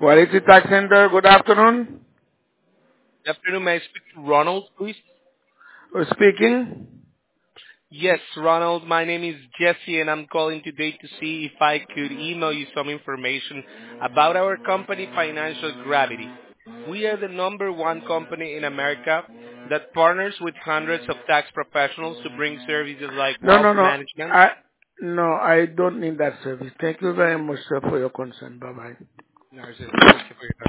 Quality Tax Center, good afternoon. Good afternoon. May I speak to Ronald, please? Who's speaking? Yes, Ronald. My name is Jesse, and I'm calling today to see if I could email you some information about our company, Financial Gravity. We are the number one company in America that partners with hundreds of tax professionals to bring services like No, wealth no, no. management. I don't need that service. Thank you very much, sir, for your concern. Bye-bye. No, sir. Thank you for your time.